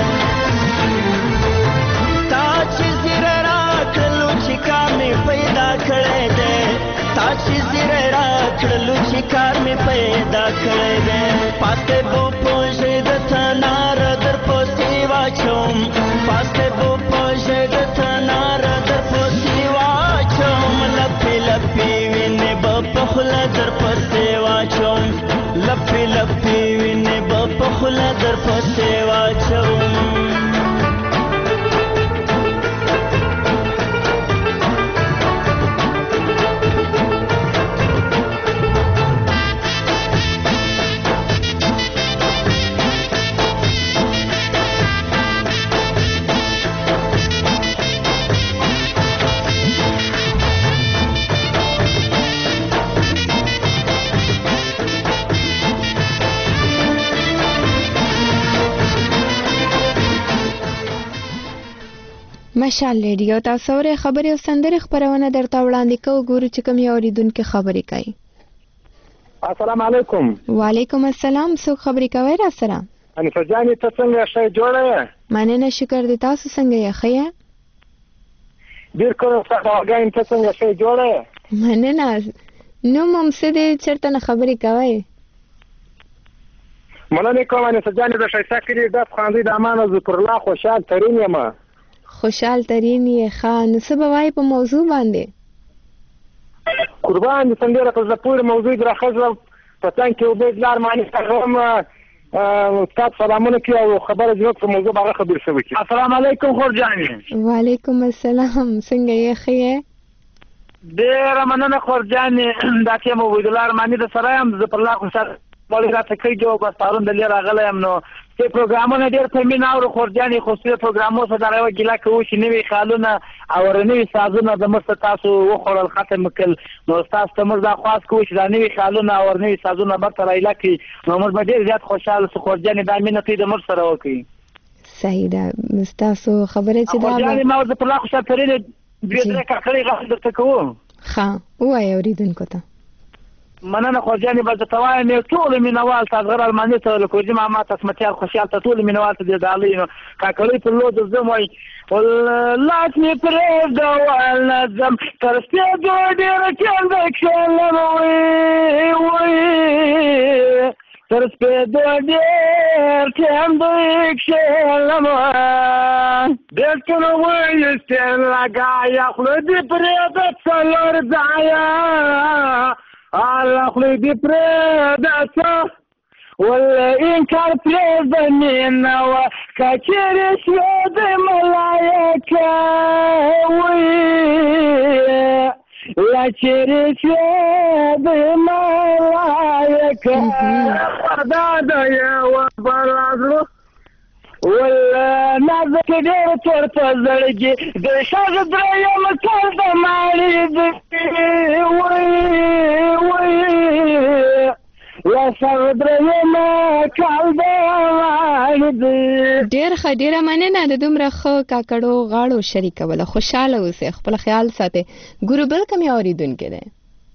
تا چې زیره راکړلو چې کار می پیدا کړی دی تا چې زیره راکړلو چې کار می پیدا کړی دی پاسته بو پوجې د تنار در پوسې واچوم پاسته بو پوجې د تنار در پوسې واچوم لپی لپی وینه په خلا در پوسې واچوم لپی لپی وینه په خلا در پسې واچوم مشال ریډیو تاسو اورئ خبرې او سندرې خبرونه درته وړاندې کوو ګورو چې کوم یو اوریدونکو خبرې کوي. السلام علیکم. وعلیکم السلام. څوک خبرې کوي را سره؟ انیسه جانې ته څنګه شې جوړه یې؟ مننه شکر دې تاسو څنګه یې ښه یې؟ ډېر کړو تاسو هغه ته څنګه شې جوړه یې؟ مننه. نو مم څه دې چرته نه خبرې کوي؟ مننه کوم انیسه جانې د شایسته کړي د خاندي د امان ذکر الله خوشحال ترين یم. خوشحال ترين یې خان څه به وایي په موضوع باندې؟ قربان دي څنګه په پوره موضوع درخصه پتان کې وبید لار معنی څنګه تاسو سلامونه کوي او خبره جوړ په موضوع باندې خبر شوي. السلام علیکم خورجاني. وعلیکم السلام. څنګه یې ښه یې؟ ډېر مننه خورجاني. دا کې مو وبید لار معنی د سره هم ذکر الله خوشحال مولوی راته کوي جو بس پرون د لیر راغلی ام نو چې پروګرامونه ډېر په مینا او خورجاني خصوصي پروګرامو سره دا یو ګیلا کوي چې نوې خالونه او نوې سازونه د مرسته تاسو وخورل ختم کړ نو تاسو ته موږ دا خواست کوو چې دا نوې خالونه او نوې سازونه برته رایلا کړي نو موږ به ډېر زیات خوشاله سو خورجاني دا مینه کوي د مرسته سره وکړي. صحیح ده. تاسو خبره چې دا خورجاني ما د الله خوشاله ترين دې درې کړي غوښتل درته کوم. ښه وایي اوریدونکو ته. مننه خورجاني به د توایم ټول مینوال تاسو غیر الماني ته لکوجي ما تاسو متیار خوشحال ته ټول مینوال ته د دالینو کاکړي په لود زموي لاس می پرې دا ول نظم تر څو ډېر کېند کښلم وي تر څو ډېر کېند کښلم دلته وایي ستل لګایا خو دې پرې د څلور ځایا الله خلي دي بريدته ولا إن كان بريدني وكثير شهود ملايكة لا شريك شهود ملايكة هذا يا وبرازلو ولا ناز كدير تورته زړګي د شاګ دریم کال د مالي دي وي لا شاګ دریم کال د مالي دي. ډېر ښه ډېره مننه د دومره ښه کاکړو غاړو شریکوله. خوشاله اوسئ خپل خیال ساتئ. ګورو بل کوم اوریدونکی دی؟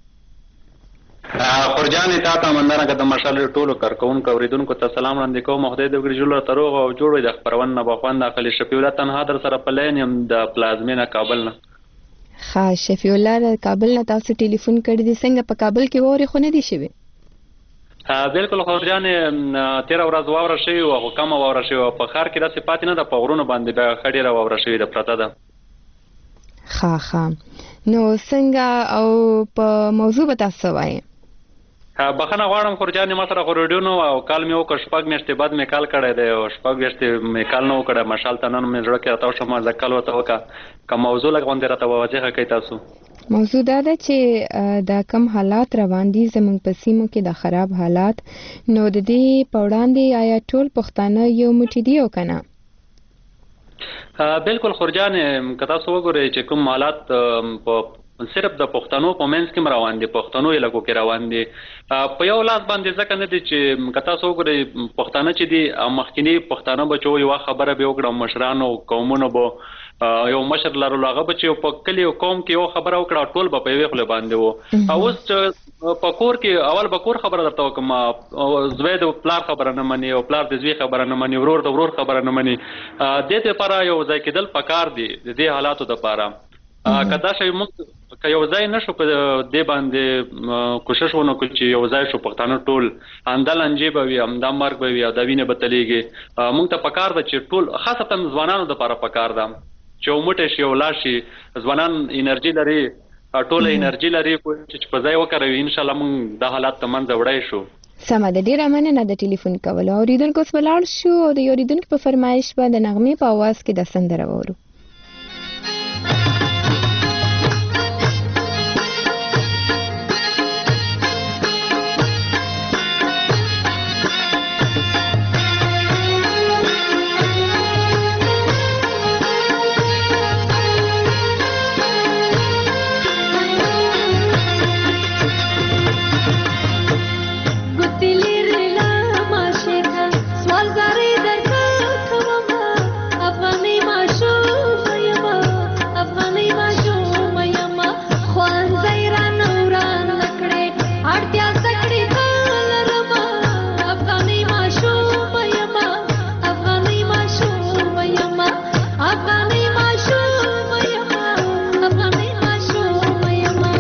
خورجاني تا ته مننه که د مشال ټولو کارکوونکو اوریدونکو ته سلام وړاندې کوم. خدای دې وکړي جوړ ته روغ او جوړ وي د خپرونه نه بخوند اخلي. شفیع الله تنها در سره په لین یم د پلازمینه کابل نه. ښه شفیع الله د کابل نه تاسو ټلیفون کړی دی. څنګه په کابل کې واورې خو نه دي شوي؟ بالکل خورجاني تېره ورځ واوره شوې وه خو کمه واوره شوې وه. په ښار کې داسې پاتې نه ده په غرونو باندې بیا ښه ډېره واوره شوې ده پرته ده. ښه نو څنګه او په موضوع به تاسو وایئ؟ بخښنه غواړم خورجاني ما سره خو ریډیو نه او کال مې وکړ 6 میاشتې بعد مې کال کړی دی او 6 میاشتې مې کال نه وکړی. مشال ته نن مې زړه کې راته وشوه ما زه کال ورته وکړه که موضوع لږ غوندې راته وواضحه کوئ تاسو. موضوع دا ده چې دا کم حالات روان دي زموږ په سیمو کې د خراب حالات نو د دې په وړاندې آیا ټول پښتانه یو موټی دي او که نه؟ بالکل خورجاني که تاسو وګورئ چې کوم حالات په صرف د پښتنو په منځ کې روان دي پښتنو علاقو کې روان دي په یو لاس باندې ځکه نه دي چې که تاسو وګورئ پښتانه چې دي مخکینی پښتانه بچو یو خبره به وکړه مشرانو قومونو به یو مشر لرلو هغه به چې په کلی او قوم کې یو خبره وکړه ټول به په یوې خولې باندې وو. اوس په کور کې اول به کور خبره درته وکړم زوی د پلار خبره نه مني او پلار د زوی خبره نه مني ورور د ورور خبره نه مني. دې لپاره یو ځای کېدل پکار دي د دې حالاتو لپاره. که دا شی موږ که یو ځای نشو په دې باندې کوشش ونه کړو چې یو ځای شو پښتانه ټول همدا لانجې به وي همدا مرګ به وي او دا وینې به تلیږي. موږ ته پکار ده چې ټول خاصتا ځوانانو دپاره پکار ده چې یو موټی شي یو لاس شي. ځوانان انرژي لري ټوله انرژي لري چې په ځای وکاروي انشاءالله موږ دا حالات ته منځه وړی شو. سمه ده ډېره مننه د ټلیفون کولو. اورېدونکو اوس ولاړ شو او د اورېدونکي په فرمایش به د نغمې په اواز کې دا سندره واورو. Sure. افغاني ماشوم یما افغاني ماشوم یما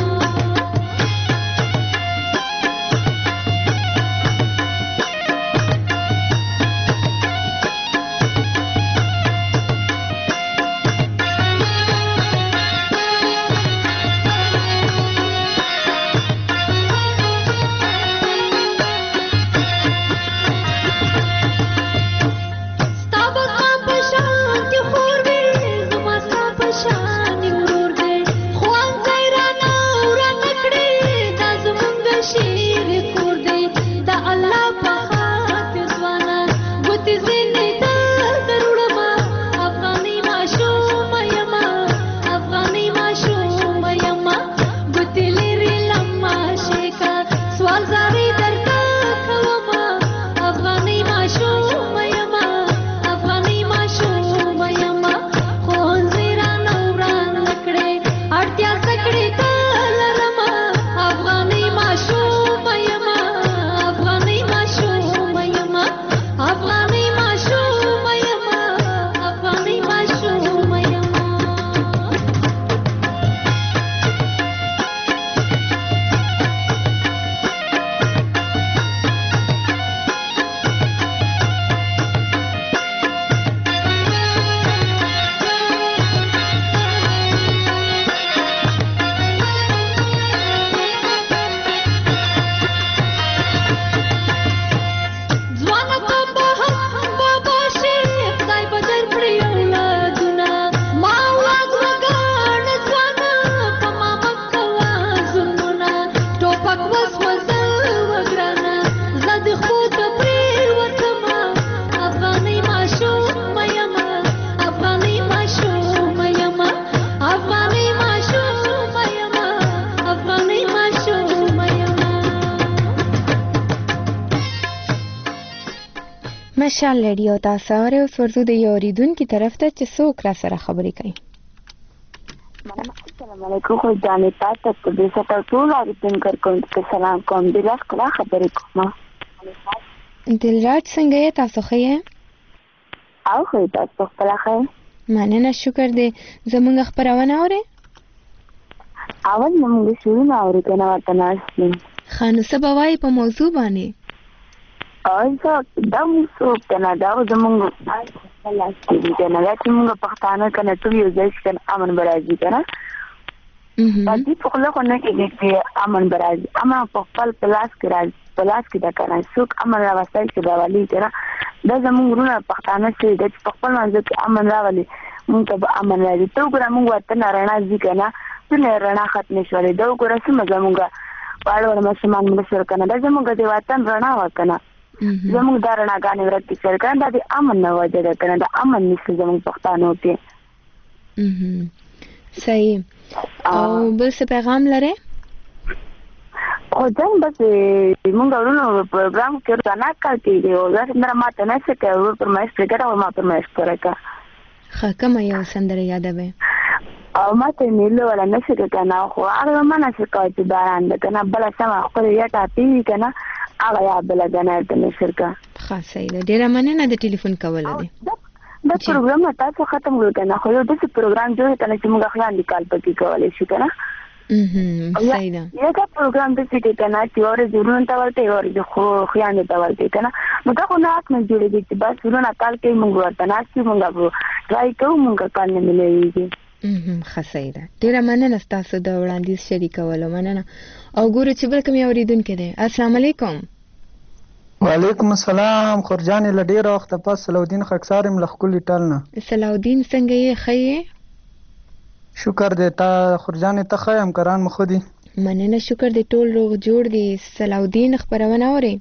مشال ریډیو تاسو اورئ. اوس ورځو د یو اوریدونکي طرف ته چې څوک را سره خبرې کوي. السلام علیکم. خو جانې تاسو ته د ستاسو ټول اوریدونکو کوم سلام کوم. د لاس کلا خبرې کوم. دلراج څنګه یې تاسو ښه او خو تاسو خپل ښه مننه شکر دې. زموږ خبرونه اورئ اول موږ شروع نه اوري کنه وته ناشې خانو سبا وای په موضوع باندې اوسه دا موږ کنه دا زموږ پلاستیک کنه دا چې موږ پښتانه کنه ټول یو ځای کنه امن برازي کنه باندې په خپل خو نه کې چې امن برازي اما په خپل پلاس کې راځي پلاس کې دا کنه څوک امن راوستای چې راولي کنه دا زموږ رونه پښتانه چې د خپل منځ کې امن راولي موږ ته امن راځي ته وګوره موږ وطن رڼا ځي کنه څنګه رڼا ختم شولې دا وګوره څنګه زموږ پاړو مسلمان ملشر کنه دا زموږ د وطن رڼا وکنه زموږ د رڼاګانې ورته شر کنه د امن نه وجه ده کنه د امن نشي زموږ پښتانه ته صحیح او بل څه پیغام لري او ځم بس موږ ورونو پروګرام کې رانا کوي دی او زه ماته نه څه کوي پر مې سپیکر او ما پر مې سپیکر ښه کوم یو سندره یادوي او ماته نیلو ولا نشي کنه خو هغه ما نه څه کوي چې باران ده کنه بل سم خپل یا ټاپی کنه هغه یا بل کنه د نشرکا ښه صحیح ده. ډیره مننه د ټلیفون کولو دی. دا پروګرام تاسو ختم کړل کنه خو یو د پروګرام جوړ کنه چې موږ خلان لیکال پکې کولای شو کنه صحیح ده. یا دا پروګرام د څه کنه چې اور ضرورت ته ورته اور خو خیان ته ورته کنه نو دا خو نه اخنه جوړېږي چې بس ورونه کال کې موږ ورته ناشې موږ ټرای کوو موږ کال نه ملېږي. ښه صحیح ده. ډیره مننه تاسو د وړاندیز شریکولو مننه. او ګورو چې بل کوم اوریدونکو دی. السلام علیکم. وعلیکم السلام. خورجان لډیر وخت پس صلاح خکسار ملخکلی ټالنه. صلاح الدین څنګه یې خې؟ شکر دې تا خورجان ته خیم کران مخدي. مننه شکر دې ټول روغ جوړ دي. صلاح الدین خبرونه اوري؟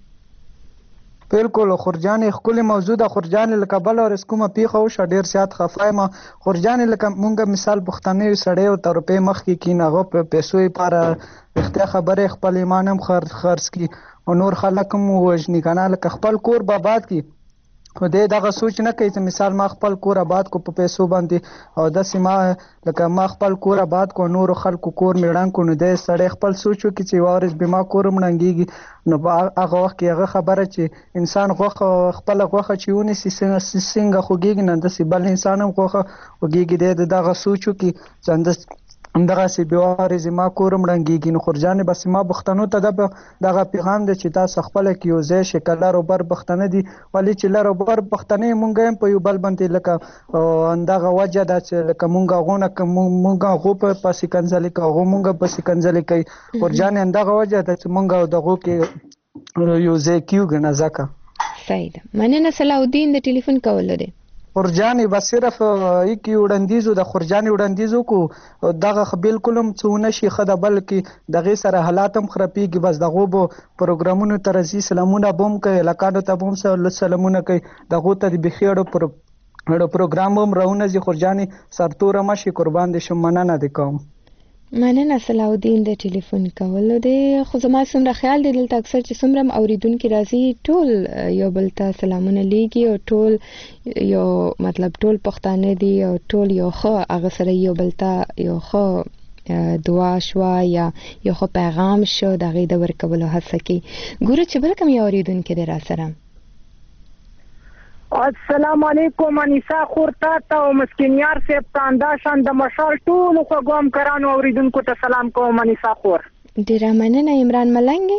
بالکل خورجان خپل موضوع د خورجان لکه بل اور اسکومه پیخه او ډیر سات خفایمه خورجان لکه مونږه مثال پښتنې سړی او تر په مخ کې کینغه په پیسو لپاره اختیار خبره خپل ایمانم خرڅ کی او نور خلک مو وجنی کنه لکه خپل کور باباد کی خو دغه سوچ نه کوي چې مثال ما خپل کور آباد کو په پیسو باندې او داسې ما لکه ما خپل کور آباد کو نور خلکو کور میړان کو نو د سړی خپل سوچ وکړي چې وارث به ما کور مړنګيږي نو هغه وخت کې هغه خبره چې انسان غوښه خپل غوښه چې ونیسي څنګه خوږیږي نه داسې بل انسان هم غوښه وږيږي دغه سوچ وکړي چې همدغه سی بیوارې زما کورم رنګيږي نو خورجان بس ما بختنو ته دغه پیغام دی چې تاسو خپل کې یو ځای شکل رو بر بختنه دي ولی چې لارو بر بختنه مونږ هم په یو بل باندې لکه اندغه وجه دا چې لکه مونږ غو په پاسې کنځلې کوو مونږ په پاسې کنځلې کوي خورجان اندغه وجه دا چې مونږ دغه کې یو ځای کیو غنا ځکه صحیح ده مننه صلاح الدین د ټلیفون کول دی خورجان بس صرف یک وړاندیزو د خورجان وړاندیزو کو دغه بالکل هم څونه شي خدای بلکې دغه سره حالات هم خرابېږي بس دغه بو پروګرامونو ترځي سلامونه بوم کوي لکانو ته بوم سلامونه کوي دغه ته بخیړو پروګرام هم راونه زی خورجان سرتور ماشي قربان دي شم مننه دي کوم مننه صلاح الدین د ټلیفون کول دی خو زما څومره خیال دی دلته اکثر چې څومره اوریدونکو راځي ټول یو بل ته سلامونه لیږي او ټول یو مطلب ټول پښتانه دي او ټول یو خو هغه سره یو بل ته یو خو دعا شو یا یو خو پیغام شو دغه د ورکولو هڅه کوي ګوره چې بل کوم یو اوریدونکو دی را سره السلام علیکم انیسا خورتا ته او مسکینیار صاحب تاندا شان د مشال ټول خو ګوم کرانو اوریدونکو ته سلام کوم انیسا خور ډیر مننه عمران ملنګ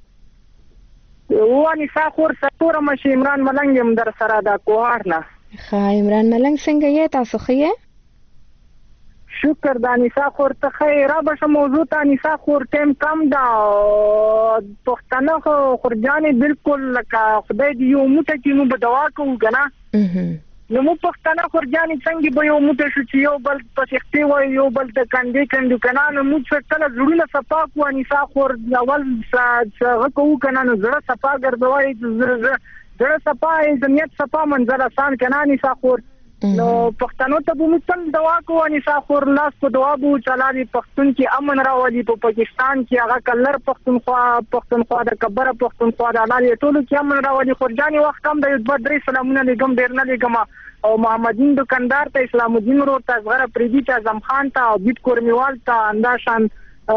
او انیسا خور ستوره مش عمران ملنګ هم در سره دا کوهار نه ښه عمران ملنګ څنګه یې تاسو ښه شکر د انیسا خور ته خیر را به موضوع ته انیسا خور ټیم کم دا پښتنه خورجانې بالکل لکه خدای دې یو موټه کې نو به دوا کوو کنه نو مو پښتنه خورجانې څنګه به یو موټه شو چې یو بل په سختي وای یو بل ته کاندې کندو کنه نو مو څه کله زړونه صفا کو انیسا خور اول څه کوو کنه نو زړه صفا ګرځوي زړه صفا عزت صفا منظر آسان کنه انیسا خور نو پښتنو ته به متن دوا کو انیسا خور لاس په دوا بو چلالي پښتون کې امن راولي په پاکستان کې هغه کلر پښتونخوا د کبره پښتونخوا د لاري ټولو کې امن راولي خورجاني وخت کم د بدري سلامونه لګم ډیر نه لګم او محمدین دکاندار ته اسلام الدین رو ته زغره پریدي ته اعظم خان ته او بیت کورمیوال ته انداشان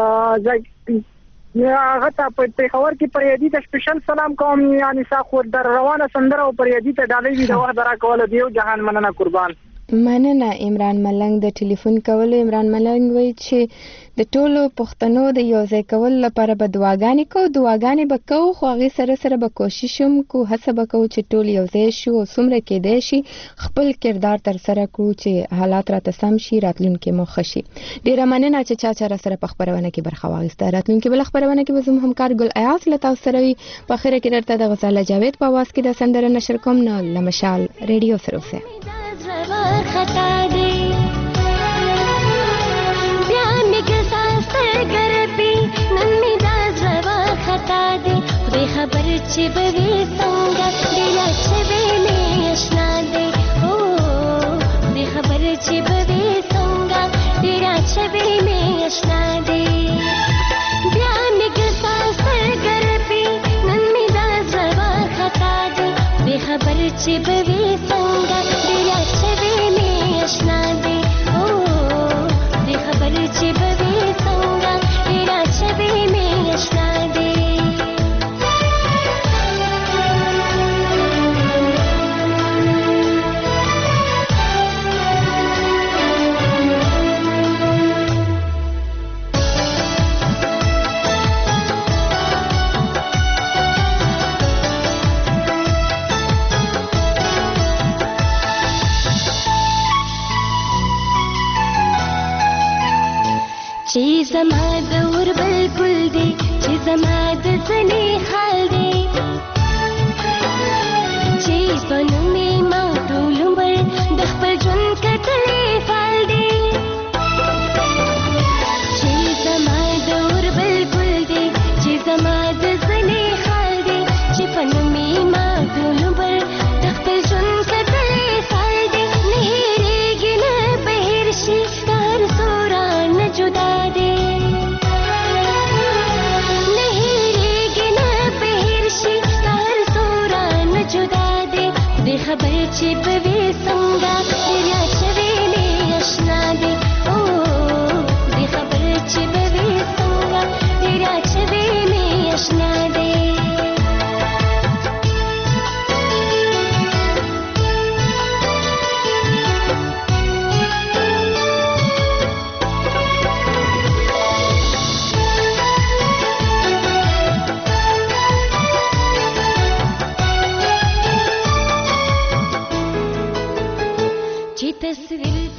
یا هغه ته په پیښور کې پریدي ته سپیشل سلام کوم یعنی سا خو در روانه سندره او پریدي ته ډالۍ وی دا وخت درا کول دیو جهان مننه قربان مننه عمران ملنګ د ټلیفون کول عمران ملنګ وایي چې د ټولو پښتنو د یو ځای کول لپاره به دعاګانې به کوو خو هغې سره سره به کوشش هم کوو هڅه به کوو چې ټول یو ځای شو او څومره کېدای شي خپل کردار ترسره کړو چې حالات راته سم شي راتلونکي مو ښه شي ډېره مننه چې چا سره په خپرونه کې برخه واخیسته راتلونکي بله خپرونه کې به زموږ همکار ګل ایاز له تاسو سره وي په اخره کې درته د غزاله جاوید په اواز کې د سندره نشر کوم نو له مشال ریډیو سره اوسئ खता दे प्यार में के सांस कर पी नन्मी दास रवा खता दे खुदे खबर चिबवे संगा दिला छवे में अशना दे ओ खुदे खबर चिबवे संगा दिला छवे में अशना दे प्यार में के सांस कर पी नन्मी दास रवा खता दे खुदे खबर चिबवे संगा दिला छवे अशना दे ओ दे खबर चिबवे संगा तेरा छबे में अशना दे ची जमाद और बलबुल दे ची जमाद जने हाल दे ची बनु में माटू लुमर